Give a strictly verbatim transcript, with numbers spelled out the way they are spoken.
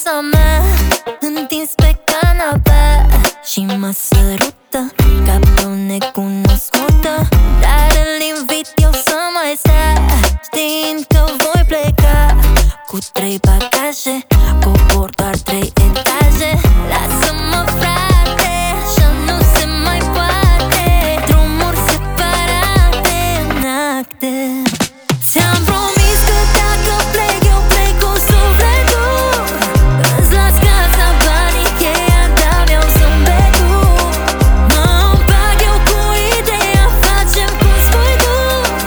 fața mea, întins pe canapea și mă sărută ca pe un necun.